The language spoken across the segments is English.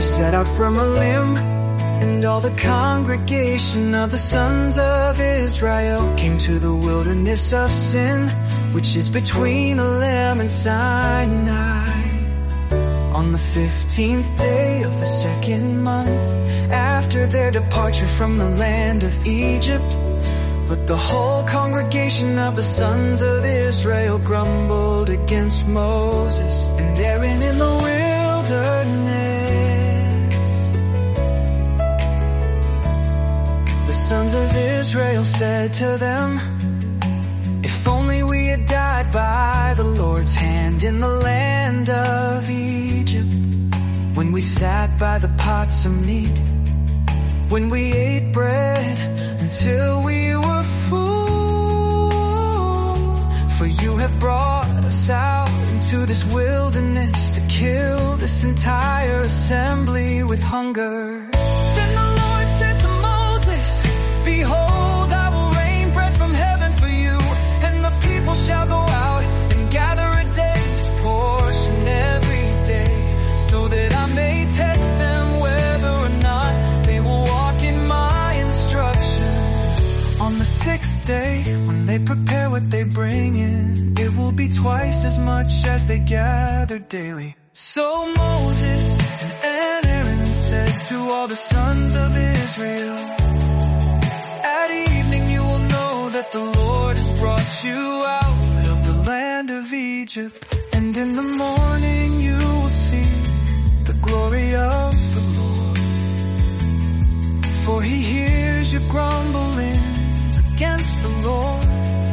set out from Elim, and all the congregation of the sons of Israel came to the wilderness of Sin, which is between Elim and Sinai. On the 15th day of the second month, after their departure from the land of Egypt. But the whole congregation of the sons of Israel grumbled against Moses and Aaron in the wilderness. The sons of Israel said to them, "If only we had died by the Lord's hand in the land of Egypt, when we sat by the pots of meat, when we ate bread until we were full. For you have brought us out into this wilderness to kill this entire assembly with hunger." Then the Lord said to Moses, "Behold, I will rain bread from heaven for you, and the people shall go out and gather a day's portion every day, so that I may test them whether or not they will walk in my instructions. On the 6th day, when they prepare what they bring in, it will be twice as much as they gather daily." So Moses and Aaron said to all the sons of Israel, "At evening you will know that the Lord has brought you out of the land of Egypt, and in the morning you will see the glory of the Lord. For he hears your grumblings against the Lord.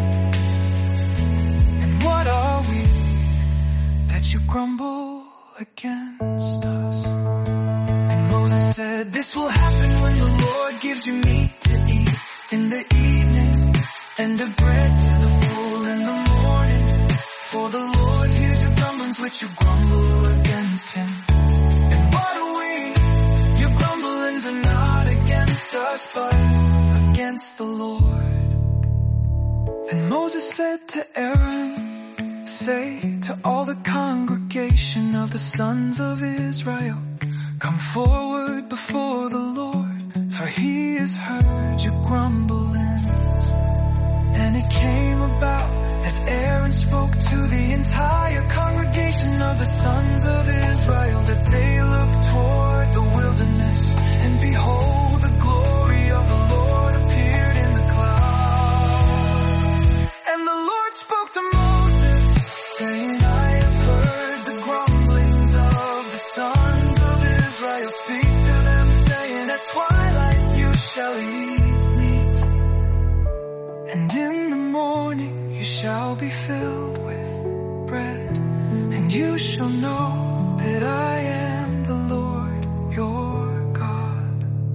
And what are we that you grumble against us?" And Moses said, "This will happen when the Lord gives you meat to eat in the evening, and a bread to the full in the morning. For the Lord hears your grumblings which you grumble against him. And what are we? Your grumblings are not against us, but against the Lord." Then Moses said to Aaron, "Say to all the congregation of the sons of Israel, come forward before the Lord, for he has heard your grumblings." And it came about as Aaron spoke to the entire congregation of the sons of Israel that they looked toward the wilderness, and behold, the glory of the Lord appeared in the cloud. And the Lord spoke to Moses, saying, "I have heard the grumblings of the sons of Israel. Speak to them, saying, at twilight you shall eat meat, and in the morning you shall be filled with bread, and you shall know that I am the Lord your God."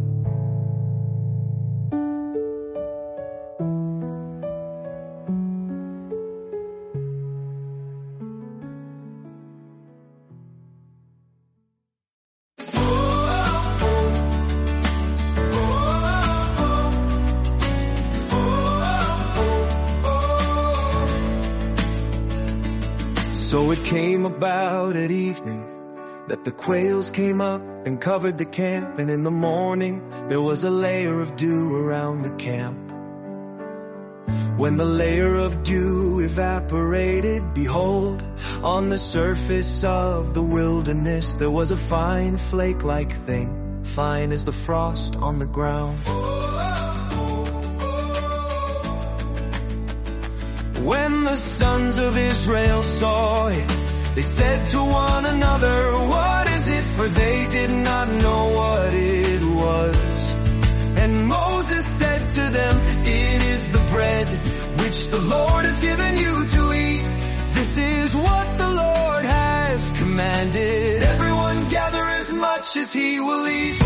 So it came about at evening that the quails came up and covered the camp, and in the morning there was a layer of dew around the camp. When the layer of dew evaporated, behold, on the surface of the wilderness there was a fine flake-like thing, fine as the frost on the ground. When the sons of Israel saw it, they said to one another, "What is it?" For they did not know what it was. And Moses said to them, "It is the bread which the Lord has given you to eat. This is what the Lord has commanded. Everyone gather as much as he will eat."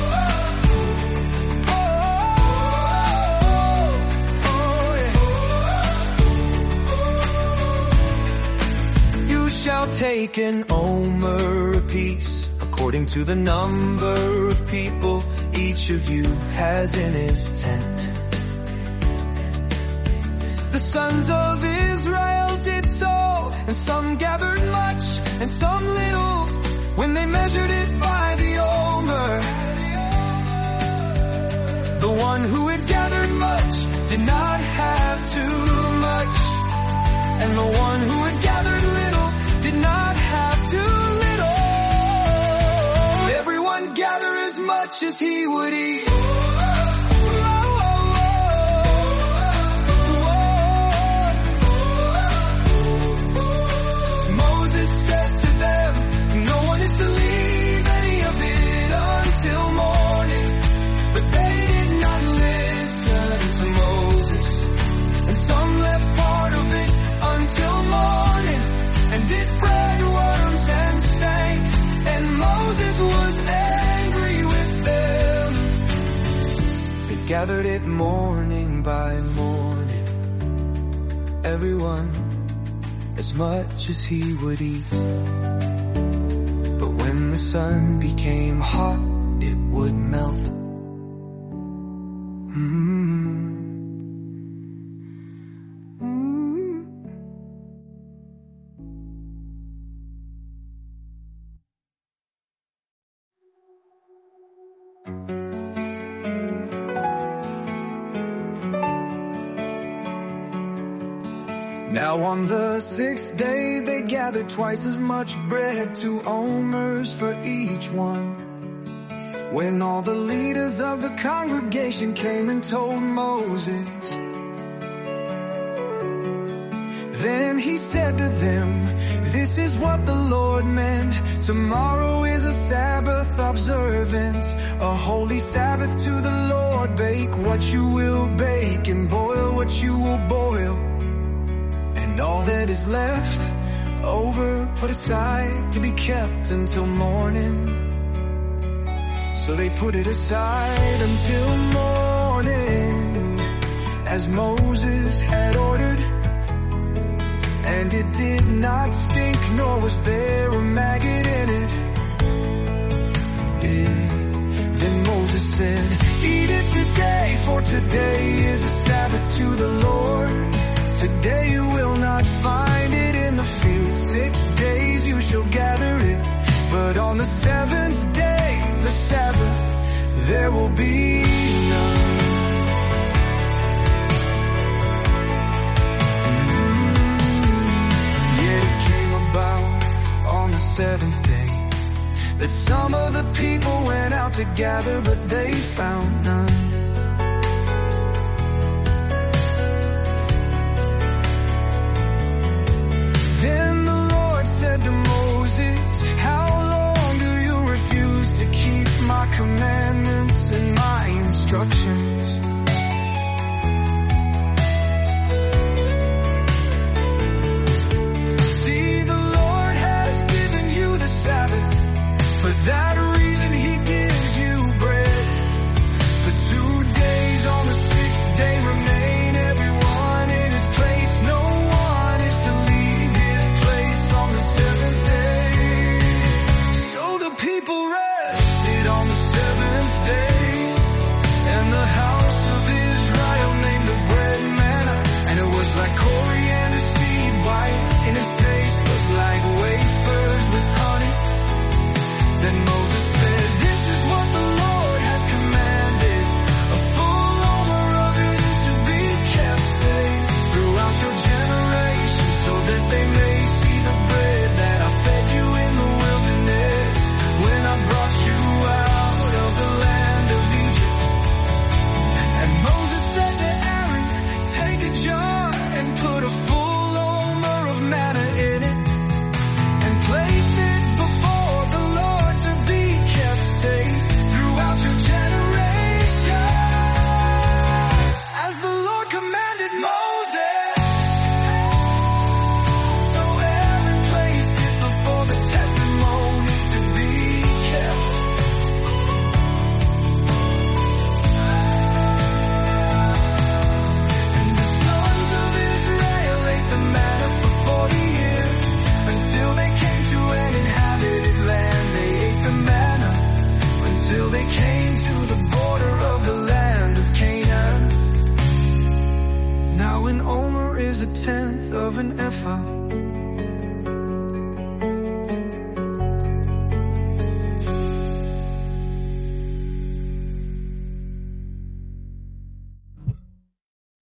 Shall take an omer apiece, according to the number of people each of you has in his tent. The sons of Israel did so, and some gathered much, and some little, when they measured it by the omer. Omer. The one who had gathered much did not have too much, and the one who had gathered little did not have too little. Everyone gather as much as he would eat. Moses said to them, no one is to leave any of it until morning. But they did not listen to Moses, and some left part of it until morning, and it bred worms and stank, and Moses was angry with them. They gathered it morning by morning, everyone as much as he would eat. But when the sun became hot, it would melt. Now on the sixth day they gathered twice as much bread, 2 omers for each one. When all the leaders of the congregation came and told Moses, then he said to them, this is what the Lord meant. Tomorrow is a Sabbath observance, a holy Sabbath to the Lord. Bake what you will bake and boil what you will boil. And all that is left over put aside to be kept until morning. So they put it aside until morning, as Moses had ordered. And it did not stink, nor was there a maggot in it. Then Moses said, eat it today, for today is a Sabbath to the Lord. Today you will not find it in the field. 6 days you shall gather it, but on the 7th day, the Sabbath, there will be none. Yet it came about on the 7th day that some of the people went out to gather, but they found none. Then the Lord said to Moses, how long do you refuse to keep my commandments and my instructions? See, the Lord has given you the Sabbath. For that reason he gives you bread. For 2 days on the 6th day remain everyone in his place. No one is to leave his place on the 7th day. So the people rested on the 7th day, and the house of Israel named the bread manna. And it was like coriander seed white, and its taste was like wafers with honey. Then Moses said, this is what the Lord has commanded. A full omer of it is to be kept safe throughout your generations, so that they may see the bread that I fed you in the wilderness, when I brought you out of the land of Egypt. And Moses said to Aaron, take a jar and put a full omer of manna in it, and place it before the Lord to be kept safe throughout your generations, as the Lord commanded Moses. So Aaron placed it before the testimony to be kept. And the sons of Israel ate the manna for 40 years, until they came to an inhabited land. They ate the manna until they came to the border of the land of Canaan. Now an omer is 1/10 of an ephah,